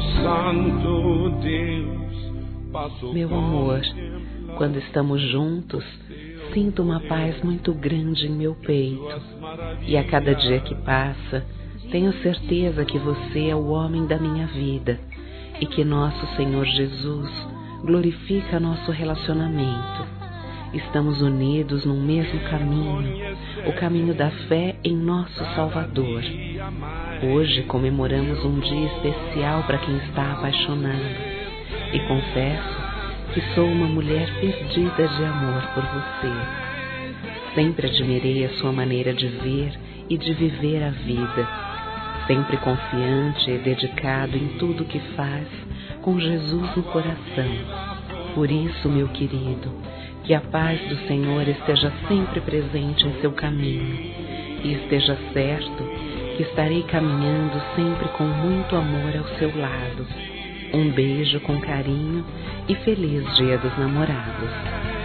Santo Deus, passo. Meu amor, quando estamos juntos, sinto uma paz muito grande em meu peito. E a cada dia que passa, tenho certeza que você é o homem da minha vida e que nosso Senhor Jesus glorifica nosso relacionamento. Estamos unidos num mesmo caminho, o caminho da fé em nosso Salvador. Hoje comemoramos um dia especial para quem está apaixonado e confesso que sou uma mulher perdida de amor por você. Sempre admirei a sua maneira de ver e de viver a vida, sempre confiante e dedicado em tudo que faz, com Jesus no coração. Por isso, meu querido, que a paz do Senhor esteja sempre presente em seu caminho e esteja certo que estarei caminhando sempre com muito amor ao seu lado. Um beijo com carinho e feliz Dia dos Namorados.